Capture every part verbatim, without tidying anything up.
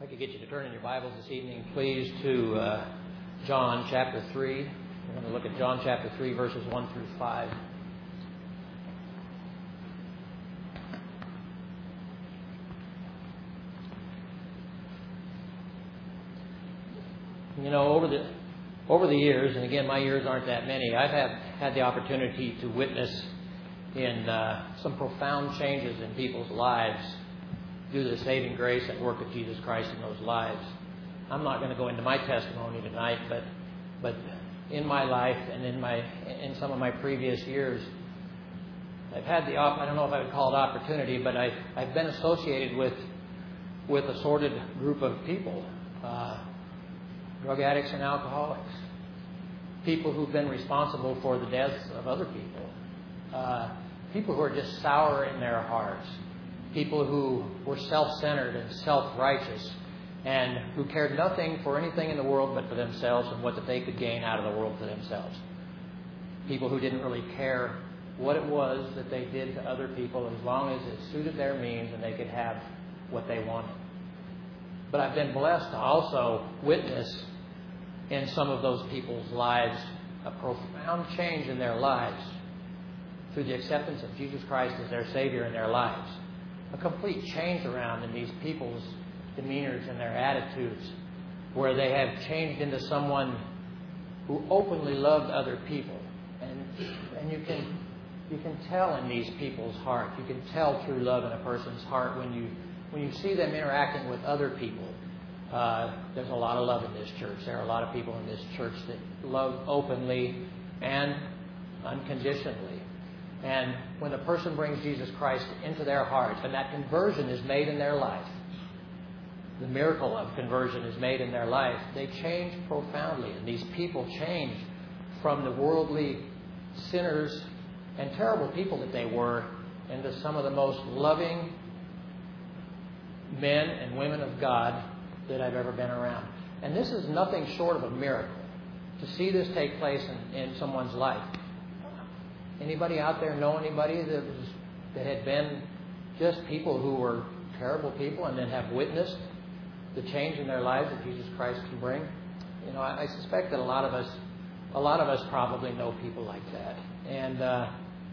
I could get you to turn in your Bibles this evening, please, to uh, John chapter three. We're going to look at John chapter three, verses one through five. You know, over the over the years, and again, my years aren't that many, I've had, had the opportunity to witness in uh, some profound changes in people's lives due to the saving grace and work of Jesus Christ in those lives. I'm not going to go into my testimony tonight, but but in my life and in my in some of my previous years, I've had the op- I don't know if I would call it opportunity, but I've I've been associated with with a sordid group of people, uh, drug addicts and alcoholics, people who've been responsible for the deaths of other people, uh, people who are just sour in their hearts. People who were self-centered and self-righteous and who cared nothing for anything in the world but for themselves and what that they could gain out of the world for themselves. People who didn't really care what it was that they did to other people as long as it suited their means and they could have what they wanted. But I've been blessed to also witness in some of those people's lives a profound change in their lives through the acceptance of Jesus Christ as their Savior in their lives. A complete change around in these people's demeanors and their attitudes, where they have changed into someone who openly loved other people. And and you can you can tell in these people's heart. You can tell true love in a person's heart when you when you see them interacting with other people. Uh, there's a lot of love in this church. There are a lot of people in this church that love openly and unconditionally. And when a person brings Jesus Christ into their hearts and that conversion is made in their life, the miracle of conversion is made in their life, they change profoundly. And these people change from the worldly sinners and terrible people that they were into some of the most loving men and women of God that I've ever been around. And this is nothing short of a miracle. To see this take place in, in someone's life. Anybody out there know anybody that was that had been just people who were terrible people and then have witnessed the change in their lives that Jesus Christ can bring? You know, I, I suspect that a lot of us, a lot of us probably know people like that. And uh,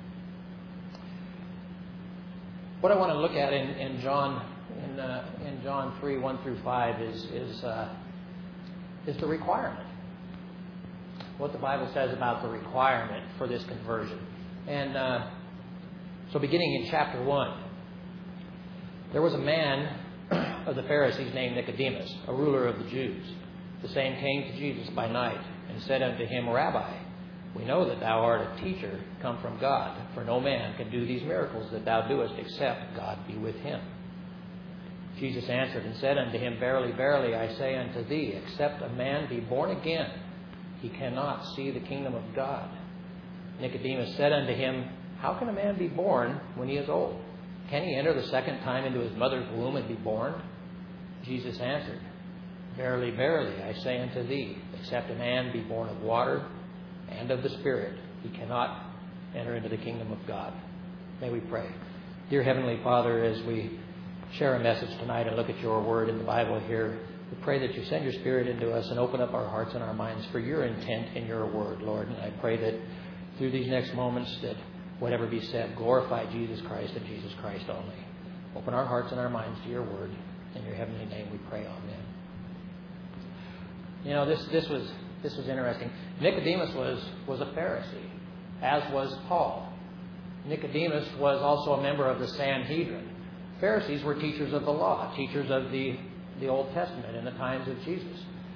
what I want to look at in, in John in uh, in John three one through five is is uh, is the requirement. What the Bible says about the requirement for this conversion. And uh, so beginning in chapter one, there was a man of the Pharisees named Nicodemus, a ruler of the Jews. The same came to Jesus by night and said unto him, Rabbi, we know that thou art a teacher come from God, for no man can do these miracles that thou doest except God be with him. Jesus answered and said unto him, Verily, verily, I say unto thee, except a man be born again, he cannot see the kingdom of God. Nicodemus said unto him, How can a man be born when he is old? Can he enter the second time into his mother's womb and be born? Jesus answered, Verily, verily, I say unto thee, except a man be born of water and of the Spirit, he cannot enter into the kingdom of God. May we pray. Dear Heavenly Father, as we share a message tonight and look at your word in the Bible here, we pray that you send your Spirit into us and open up our hearts and our minds for your intent in your word, Lord. And I pray that through these next moments that whatever be said, glorify Jesus Christ and Jesus Christ only. Open our hearts and our minds to your word. In your heavenly name we pray, amen. You know, this this was this was interesting. Nicodemus was, was a Pharisee, as was Paul. Nicodemus was also a member of the Sanhedrin. Pharisees were teachers of the law, teachers of the, the Old Testament in the times of Jesus.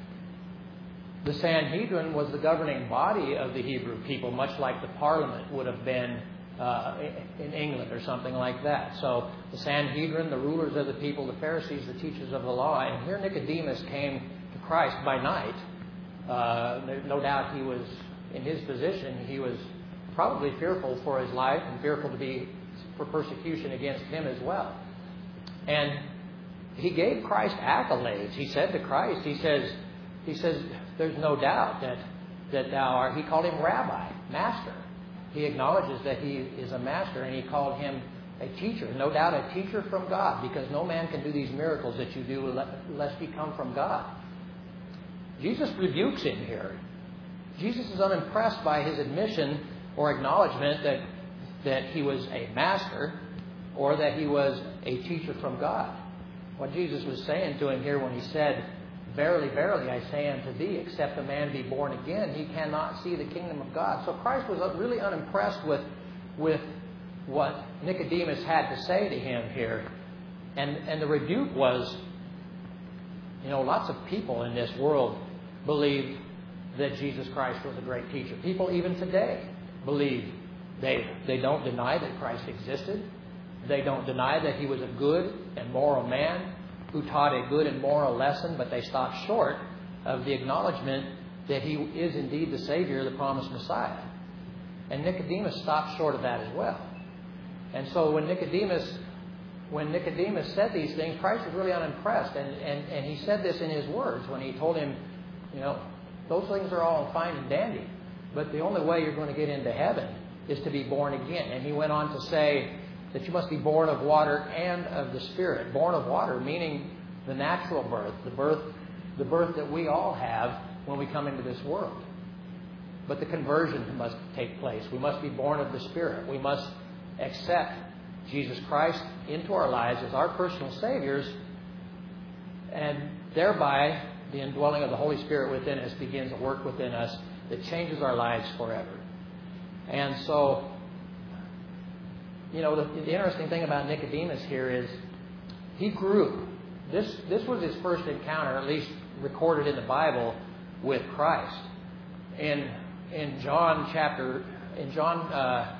The Sanhedrin was the governing body of the Hebrew people, much like the Parliament would have been uh, in England or something like that. So the Sanhedrin, the rulers of the people, the Pharisees, the teachers of the law. And here Nicodemus came to Christ by night. Uh, no doubt he was, in his position, he was probably fearful for his life and fearful to be for persecution against him as well. And he gave Christ accolades. He said to Christ, he says, he says, there's no doubt that, that thou art, he called him rabbi, master. He acknowledges that he is a master, and he called him A teacher, no doubt a teacher from God, because no man can do these miracles that you do lest he come from God. Jesus rebukes him here. Jesus is unimpressed by his admission or acknowledgement that, that he was a master or that he was a teacher from God. What Jesus was saying to him here when he said, "Verily, verily, I say unto thee, except a man be born again, he cannot see the kingdom of God." So Christ was really unimpressed with, with what Nicodemus had to say to him here. And, and the rebuke was, you know, lots of people in this world believe that Jesus Christ was a great teacher. People even today believe. They, they don't deny that Christ existed. They don't deny that he was a good and moral man who taught a good and moral lesson, but they stop short of the acknowledgement that he is indeed the Savior, the promised Messiah. And Nicodemus stopped short of that as well. And so when Nicodemus when Nicodemus said these things, Christ was really unimpressed. And, and, and he said this in his words when he told him, you know, those things are all fine and dandy, but the only way you're going to get into heaven is to be born again. And he went on to say that you must be born of water and of the Spirit. Born of water meaning the natural birth, the birth, the birth that we all have when we come into this world. But the conversion must take place. We must be born of the Spirit. We must accept Jesus Christ into our lives as our personal Saviors, and thereby the indwelling of the Holy Spirit within us begins to work within us that changes our lives forever. And so, you know, the, the interesting thing about Nicodemus here is he grew. This this was his first encounter, at least recorded in the Bible, with Christ. In in John chapter in John uh,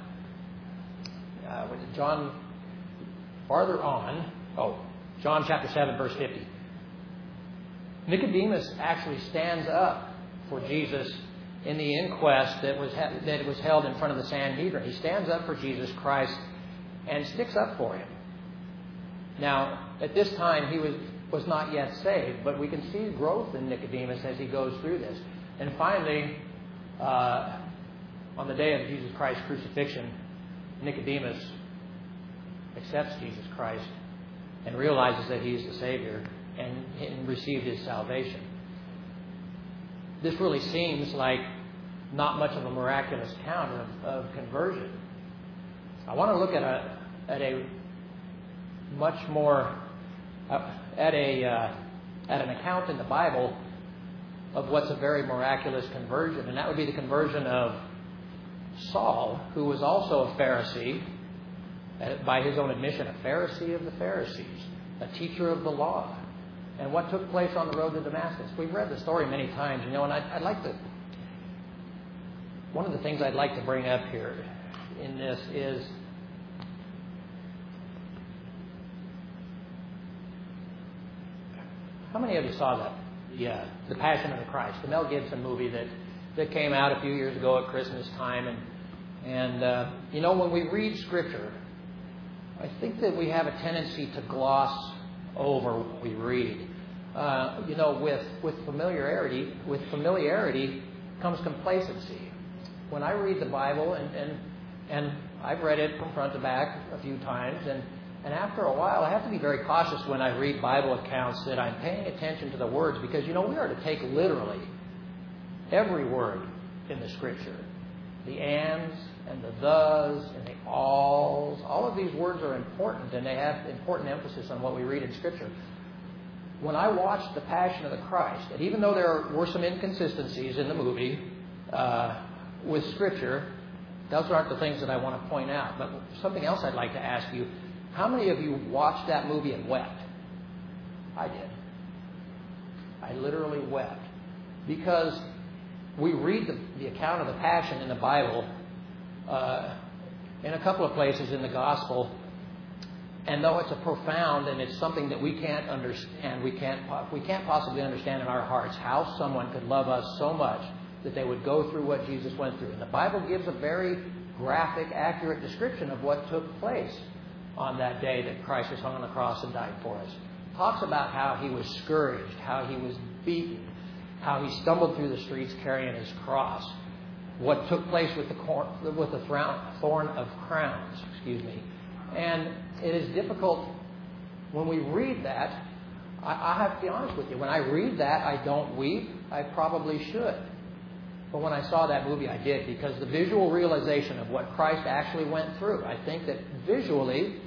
uh, John farther on, oh John chapter seven verse fifty. Nicodemus actually stands up for Jesus in the inquest that was that was held in front of the Sanhedrin. He stands up for Jesus Christ and sticks up for him. Now, at this time, he was, was not yet saved, but we can see growth in Nicodemus as he goes through this. And finally, uh, on the day of Jesus Christ's crucifixion, Nicodemus accepts Jesus Christ and realizes that he's the Savior and, and received his salvation. This really seems like not much of a miraculous account of, of conversion. I want to look at a at a much more uh, at a uh, at an account in the Bible of what's a very miraculous conversion, and that would be the conversion of Saul, who was also a Pharisee, by his own admission, a Pharisee of the Pharisees, a teacher of the law. And what took place on the road to Damascus? We've read the story many times, you know, and I'd, I'd like to. One of the things I'd like to bring up here in this is how many of you saw that? The, uh, the Passion of the Christ, the Mel Gibson movie that, that came out a few years ago at Christmas time. And, and uh, you know, when we read Scripture, I think that we have a tendency to gloss over what we read. Uh, you know, with, with familiarity, with familiarity comes complacency. When I read the Bible, and, and, and I've read it from front to back a few times, and And after a while, I have to be very cautious when I read Bible accounts that I'm paying attention to the words, because, you know, we are to take literally every word in the Scripture. The ands and the thes and the alls. All of these words are important, and they have important emphasis on what we read in Scripture. When I watched The Passion of the Christ, and even though there were some inconsistencies in the movie uh, with Scripture, those aren't the things that I want to point out. But something else I'd like to ask you. How many of you watched that movie and wept? I did. I literally wept. Because we read the, the account of the Passion in the Bible uh, in a couple of places in the Gospel, and though it's a profound and it's something that we can't understand, we can't, we can't possibly understand in our hearts how someone could love us so much that they would go through what Jesus went through. And the Bible gives a very graphic, accurate description of what took place on that day that Christ was hung on the cross and died for us. Talks about how he was scourged, how he was beaten, how he stumbled through the streets carrying his cross, what took place with the cor- with the thorn of crowns, excuse me, And it is difficult when we read that. I, I have to be honest with you. When I read that, I don't weep. I probably should. But when I saw that movie, I did, because the visual realization of what Christ actually went through, I think that visually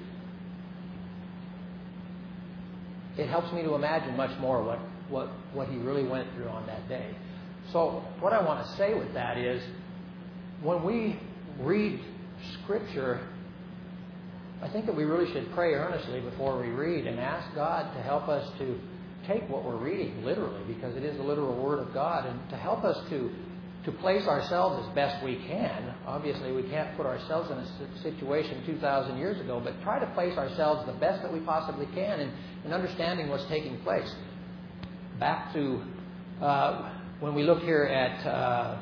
it helps me to imagine much more what, what, what he really went through on that day. So what I want to say with that is, when we read Scripture, I think that we really should pray earnestly before we read and ask God to help us to take what we're reading literally, because it is the literal Word of God, and to help us to to place ourselves as best we can. Obviously, we can't put ourselves in a situation two thousand years ago, but try to place ourselves the best that we possibly can in, in understanding what's taking place. Back to uh, when we look here at uh,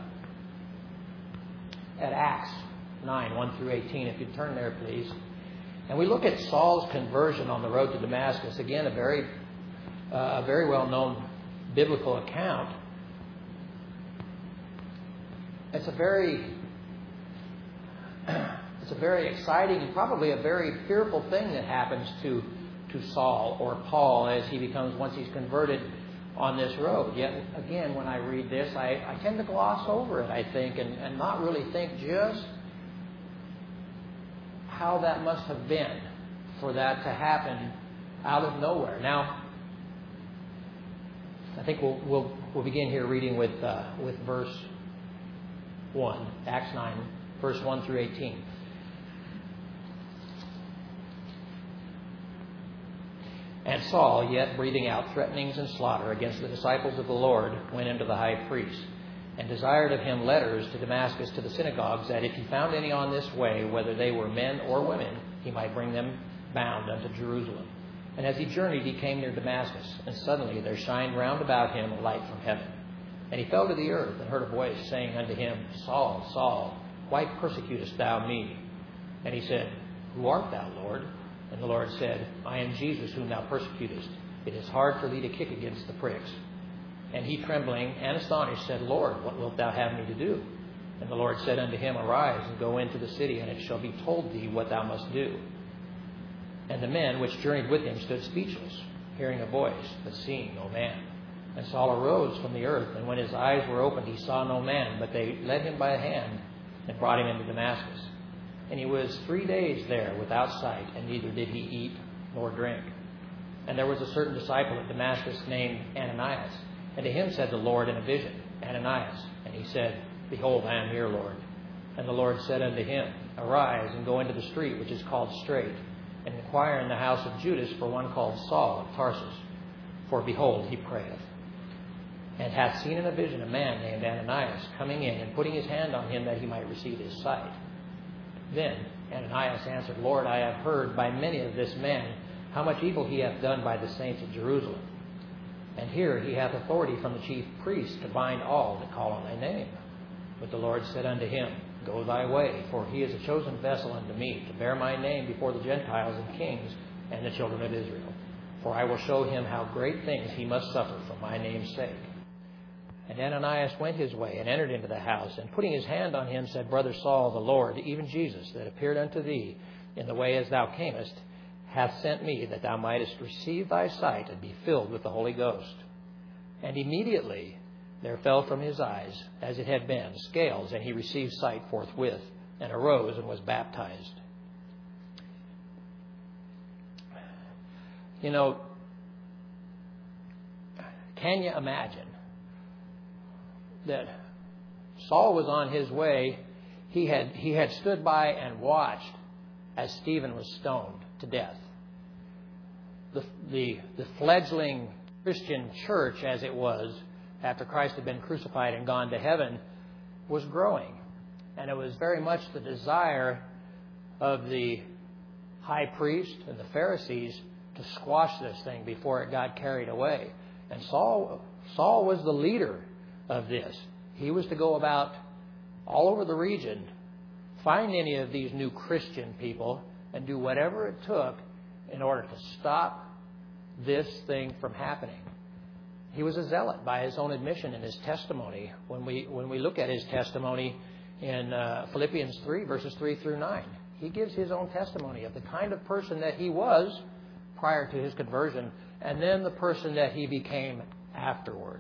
at Acts nine, one through eighteen, if you'd turn there, please. And we look at Saul's conversion on the road to Damascus. Again, a very, uh, a very well-known biblical account. It's a very, it's a very exciting and probably a very fearful thing that happens to to Saul, or Paul, as he becomes, once he's converted on this road. Yet again, when I read this, I, I tend to gloss over it, I think, and, and not really think just how that must have been for that to happen out of nowhere. Now, I think we'll we'll, we'll begin here reading with uh, with verse one, Acts nine, verse one through eighteen. And Saul, yet breathing out threatenings and slaughter against the disciples of the Lord, went into the high priest, and desired of him letters to Damascus to the synagogues, that if he found any on this way, whether they were men or women, he might bring them bound unto Jerusalem. And as he journeyed, he came near Damascus, and suddenly there shined round about him a light from heaven. And he fell to the earth, and heard a voice saying unto him, Saul, Saul, why persecutest thou me? And he said, Who art thou, Lord? And the Lord said, I am Jesus whom thou persecutest. It is hard for thee to kick against the pricks. And he, trembling and astonished, said, Lord, what wilt thou have me to do? And the Lord said unto him, Arise, and go into the city, and it shall be told thee what thou must do. And the men which journeyed with him stood speechless, hearing a voice, but seeing no man. And Saul arose from the earth, and when his eyes were opened, he saw no man, but they led him by a hand and brought him into Damascus. And he was three days there without sight, and neither did he eat nor drink. And there was a certain disciple at Damascus named Ananias. And to him said the Lord in a vision, Ananias. And he said, Behold, I am here, Lord. And the Lord said unto him, Arise, and go into the street which is called Straight, and inquire in the house of Judas for one called Saul of Tarsus. For behold, he prayeth, and hath seen in a vision a man named Ananias coming in, and putting his hand on him that he might receive his sight. Then Ananias answered, Lord, I have heard by many of this man how much evil he hath done by the saints of Jerusalem. And here he hath authority from the chief priests to bind all that call on thy name. But the Lord said unto him, Go thy way, for he is a chosen vessel unto me, to bear my name before the Gentiles and kings and the children of Israel. For I will show him how great things he must suffer for my name's sake. And Ananias went his way, and entered into the house, and putting his hand on him, said, Brother Saul, the Lord, even Jesus, that appeared unto thee in the way as thou camest, hath sent me, that thou mightest receive thy sight, and be filled with the Holy Ghost. And immediately there fell from his eyes, as it had been, scales, and he received sight forthwith, and arose and was baptized. You know, can you imagine that Saul was on his way? He had he had stood by and watched as Stephen was stoned to death. The, the, the fledgling Christian church, as it was, after Christ had been crucified and gone to heaven, was growing. And it was very much the desire of the high priest and the Pharisees to squash this thing before it got carried away. And Saul, Saul was the leader of this. He was to go about all over the region, find any of these new Christian people, and do whatever it took in order to stop this thing from happening. He was a zealot by his own admission in his testimony. When we when we look at his testimony in uh, Philippians three, verses three through nine, He gives his own testimony of the kind of person that he was prior to his conversion, and then the person that he became afterwards.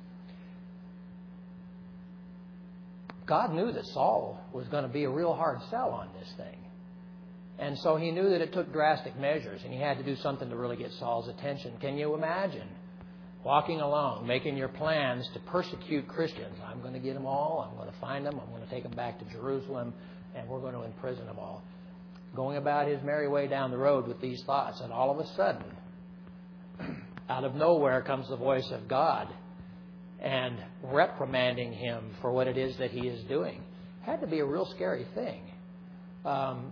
God knew that Saul was going to be a real hard sell on this thing. And so he knew that it took drastic measures, and he had to do something to really get Saul's attention. Can you imagine walking along, making your plans to persecute Christians? I'm going to get them all. I'm going to find them. I'm going to take them back to Jerusalem, and we're going to imprison them all. Going about his merry way down the road with these thoughts, and all of a sudden, out of nowhere comes the voice of God and reprimanding him for what it is that he is doing. Had to be a real scary thing. Um,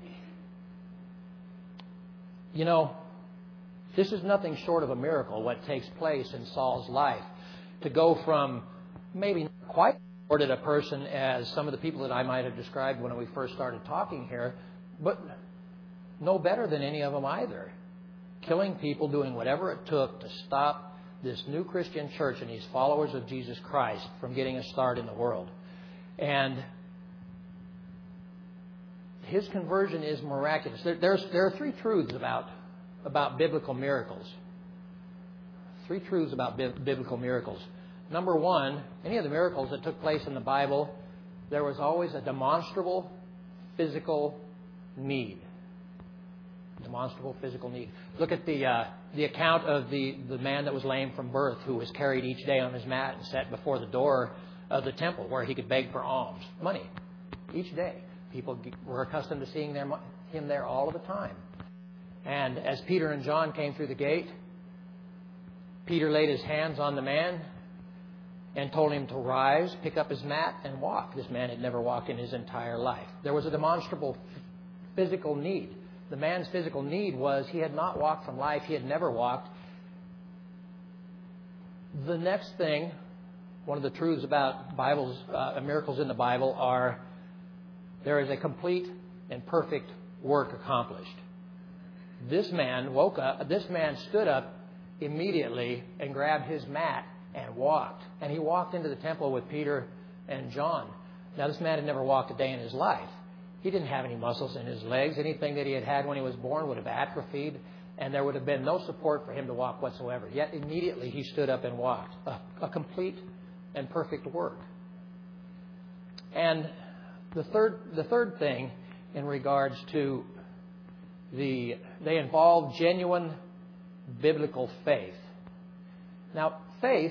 you know, this is nothing short of a miracle, what takes place in Saul's life. To go from maybe not quite as sordid a person as some of the people that I might have described when we first started talking here, but no better than any of them either. Killing people, doing whatever it took to stop this new Christian church and these followers of Jesus Christ from getting a start in the world. And his conversion is miraculous. There, there's, there are three truths about, about biblical miracles. Three truths about bi- biblical miracles. Number one, any of the miracles that took place in the Bible, there was always a demonstrable physical need. Demonstrable physical need. Look at the uh, the account of the, the man that was lame from birth, who was carried each day on his mat and set before the door of the temple where he could beg for alms, money, each day. People were accustomed to seeing their, him there all of the time. And as Peter and John came through the gate, Peter laid his hands on the man and told him to rise, pick up his mat, and walk. This man had never walked in his entire life. There was a demonstrable physical need. The man's physical need was he had not walked from life. He had never walked. The next thing, one of the truths about Bible's uh, miracles in the Bible are there is a complete and perfect work accomplished. This man woke up. This man stood up immediately and grabbed his mat and walked. And he walked into the temple with Peter and John. Now, this man had never walked a day in his life. He didn't have any muscles in his legs. Anything that he had had when he was born would have atrophied, and there would have been no support for him to walk whatsoever. Yet immediately he stood up and walked. A, a complete and perfect work. And the third, the third thing in regards to the, they involve genuine biblical faith. Now, faith,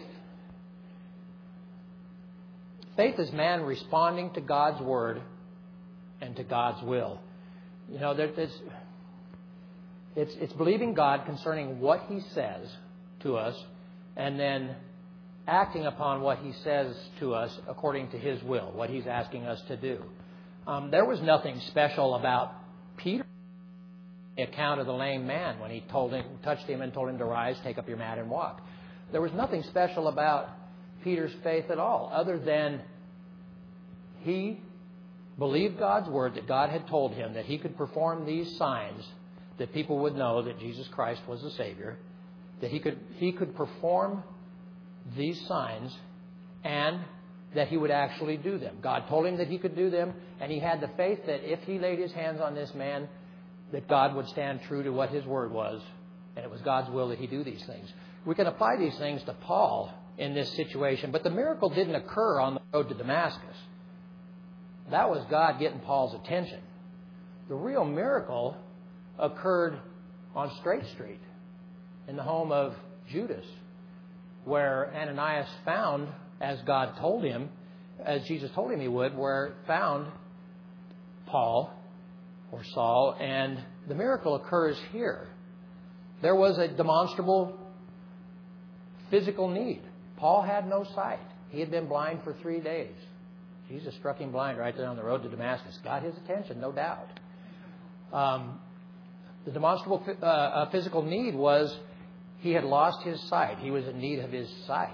faith is man responding to God's word and to God's will. You know, there, it's, it's, it's believing God concerning what He says to us, and then acting upon what He says to us according to His will, what He's asking us to do. Um, there was nothing special about Peter, the account of the lame man when He told him, touched him and told him to rise, take up your mat and walk. There was nothing special about Peter's faith at all, other than he believed God's word, that God had told him that he could perform these signs, that people would know that Jesus Christ was the Savior, that he could he could perform these signs, and that he would actually do them. God told him that he could do them, and he had the faith that if he laid his hands on this man, that God would stand true to what his word was, and it was God's will that he do these things. We can apply these things to Paul in this situation, but the miracle didn't occur on the road to Damascus. That was God getting Paul's attention. The real miracle occurred on Straight Street in the home of Judas, where Ananias found, as God told him, as Jesus told him he would, where found Paul or Saul, and the miracle occurs here. There was a demonstrable physical need. Paul had no sight. He had been blind for three days. Jesus struck him blind right there on the road to Damascus. Got his attention, no doubt. Um, the demonstrable uh, uh, physical need was he had lost his sight. He was in need of his sight.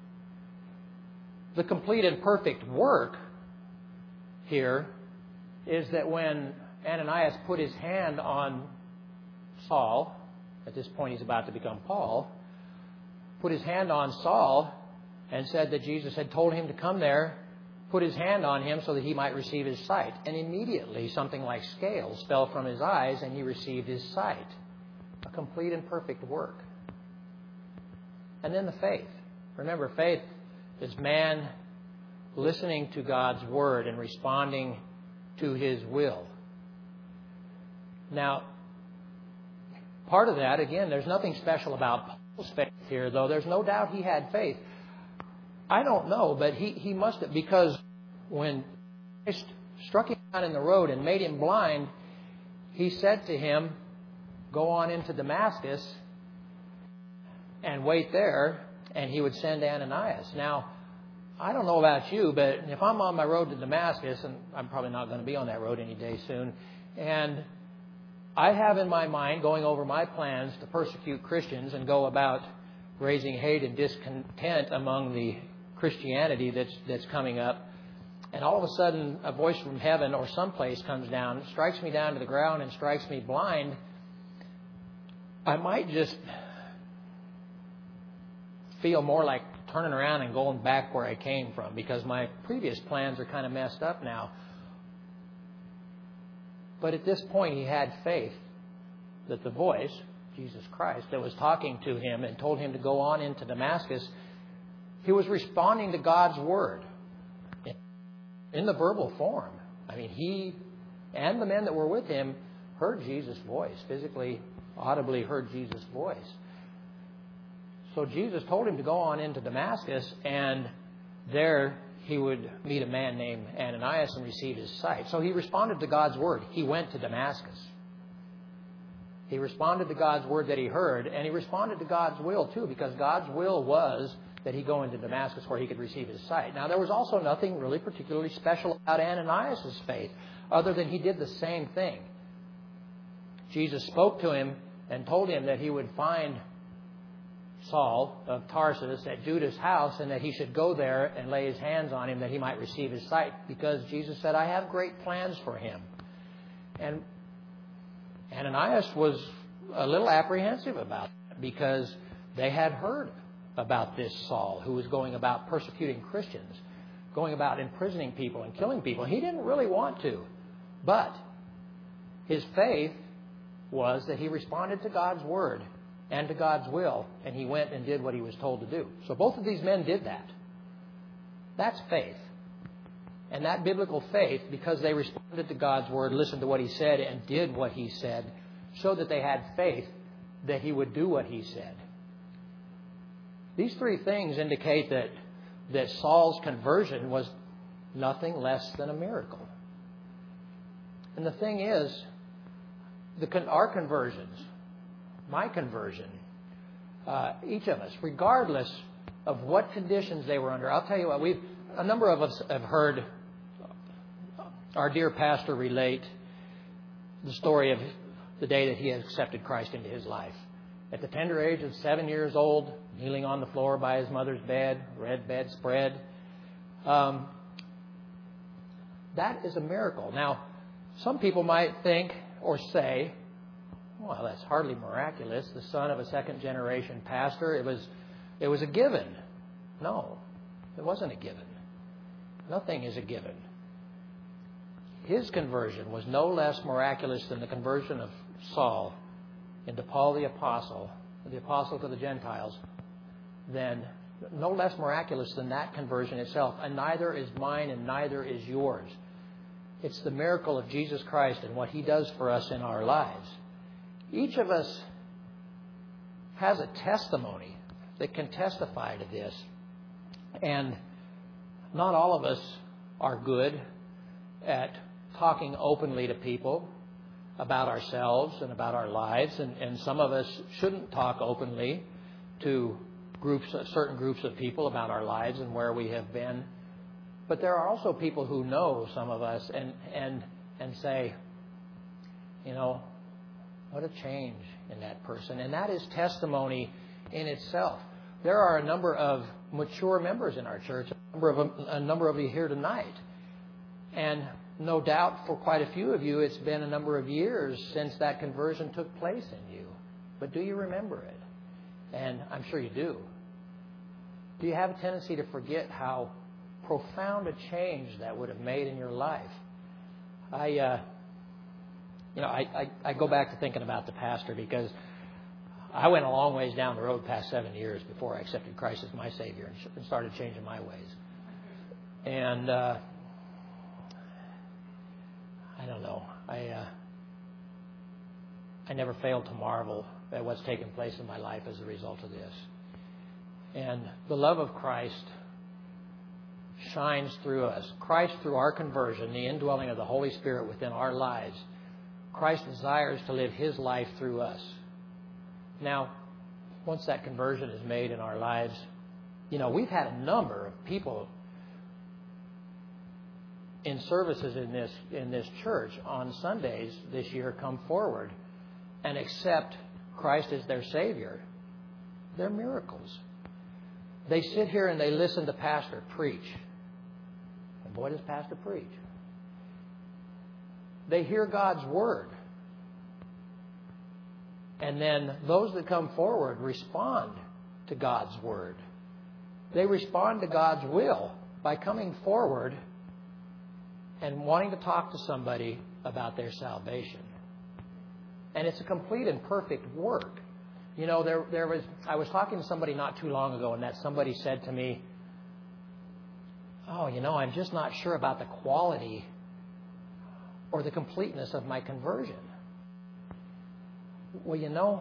The complete and perfect work here is that when Ananias put his hand on Saul, at this point he's about to become Paul, put his hand on Saul and said that Jesus had told him to come there put his hand on him so that he might receive his sight. And immediately something like scales fell from his eyes and he received his sight. A complete and perfect work. And then the faith. Remember, faith is man listening to God's word and responding to his will. Now, part of that, again, there's nothing special about Paul's faith here, though. There's no doubt he had faith. I don't know, but he, he must have, because when Christ struck him down in the road and made him blind, he said to him, go on into Damascus and wait there, and he would send Ananias. Now, I don't know about you, but if I'm on my road to Damascus, and I'm probably not going to be on that road any day soon, and I have in my mind going over my plans to persecute Christians and go about raising hate and discontent among the Christianity that's that's coming up, and all of a sudden a voice from heaven or someplace comes down, strikes me down to the ground and strikes me blind, I might just feel more like turning around and going back where I came from, because my previous plans are kind of messed up now. But at this point he had faith that the voice, Jesus Christ, that was talking to him and told him to go on into Damascus, he was responding to God's word in the verbal form. I mean, he and the men that were with him heard Jesus' voice, physically, audibly heard Jesus' voice. So Jesus told him to go on into Damascus, and there he would meet a man named Ananias and receive his sight. So he responded to God's word. He went to Damascus. He responded to God's word that he heard, and he responded to God's will too, because God's will was that he go into Damascus where he could receive his sight. Now, there was also nothing really particularly special about Ananias' faith, other than he did the same thing. Jesus spoke to him and told him that he would find Saul of Tarsus at Judas' house, and that he should go there and lay his hands on him that he might receive his sight, because Jesus said, I have great plans for him. And Ananias was a little apprehensive about it, because they had heard about this Saul who was going about persecuting Christians, going about imprisoning people and killing people. He didn't really want to, but his faith was that he responded to God's word and to God's will, and he went and did what he was told to do. So both of these men did that. That's faith. And that biblical faith, because they responded to God's word, listened to what he said, and did what he said, showed that they had faith that he would do what he said. These three things indicate that, that Saul's conversion was nothing less than a miracle. And the thing is, the, our conversions, my conversion, uh, each of us, regardless of what conditions they were under. I'll tell you what, we've a number of us have heard our dear pastor relate the story of the day that he accepted Christ into his life. At the tender age of seven years old, kneeling on the floor by his mother's bed, red bedspread. Um, that is a miracle. Now, some people might think or say, well, that's hardly miraculous. The son of a second-generation pastor, it was, it was a given. No, it wasn't a given. Nothing is a given. His conversion was no less miraculous than the conversion of Saul into Paul the Apostle, the Apostle to the Gentiles, than no less miraculous than that conversion itself. And neither is mine and neither is yours. It's the miracle of Jesus Christ and what he does for us in our lives. Each of us has a testimony that can testify to this. And not all of us are good at talking openly to people about ourselves and about our lives. And, and some of us shouldn't talk openly to groups, certain groups of people about our lives and where we have been. But there are also people who know some of us and, and, and say, you know, what a change in that person. And that is testimony in itself. There are a number of mature members in our church, a number of, a number of you here tonight. And no doubt for quite a few of you, it's been a number of years since that conversion took place in you. But do you remember it? And I'm sure you do. Do you have a tendency to forget how profound a change that would have made in your life. I, uh, you know, I, I, I go back to thinking about the pastor because I went a long ways down the road past seven years before I accepted Christ as my Savior and started changing my ways. And uh, I don't know. I uh, I never failed to marvel at what's taken place in my life as a result of this. And the love of Christ shines through us. Christ, through our conversion, the indwelling of the Holy Spirit within our lives, Christ desires to live His life through us. Now, once that conversion is made in our lives, you know, we've had a number of people in services in this in this church on Sundays this year come forward and accept Christ as their Savior. They're miracles. They sit here and they listen to Pastor preach. And boy, does Pastor preach. They hear God's Word. And then those that come forward respond to God's Word. They respond to God's will by coming forward and wanting to talk to somebody about their salvation. And it's a complete and perfect work. You know, there there was I was talking to somebody not too long ago, and that somebody said to me, oh, you know, I'm just not sure about the quality or the completeness of my conversion. Well, you know,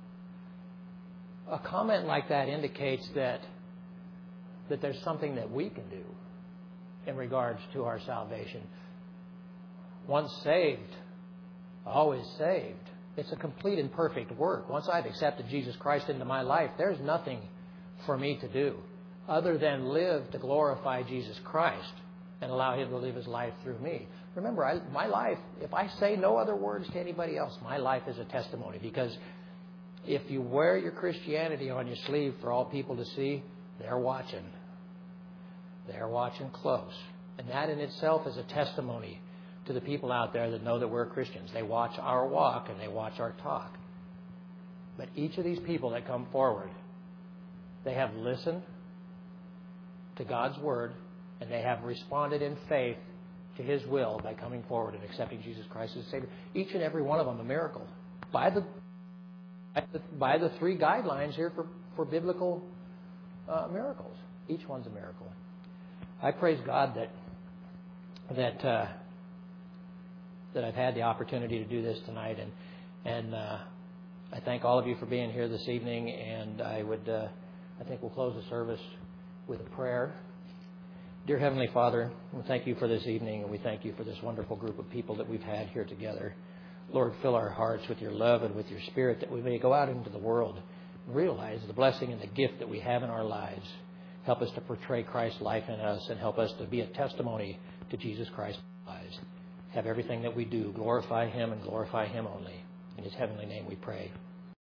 a comment like that indicates that that there's something that we can do in regards to our salvation. Once saved, always saved. It's a complete and perfect work. Once I've accepted Jesus Christ into my life, there's nothing for me to do other than live to glorify Jesus Christ and allow Him to live His life through me. Remember, I, my life, if I say no other words to anybody else, my life is a testimony. Because if you wear your Christianity on your sleeve for all people to see, they're watching. They're watching close. And that in itself is a testimony to the people out there that know that we're Christians. They watch our walk and they watch our talk. But each of these people that come forward, they have listened to God's Word and they have responded in faith to His will by coming forward and accepting Jesus Christ as Savior. Each and every one of them a miracle. By the by the three guidelines here for, for biblical uh, miracles. Each one's a miracle. I praise God that that uh, that I've had the opportunity to do this tonight, and and uh, I thank all of you for being here this evening. And I would uh, I think we'll close the service with a prayer. Dear Heavenly Father, we thank you for this evening, and we thank you for this wonderful group of people that we've had here together. Lord, fill our hearts with your love and with your Spirit, that we may go out into the world and realize the blessing and the gift that we have in our lives. Help us to portray Christ's life in us, and help us to be a testimony to Jesus Christ's lives. Have everything that we do glorify Him and glorify Him only. In His heavenly name we pray.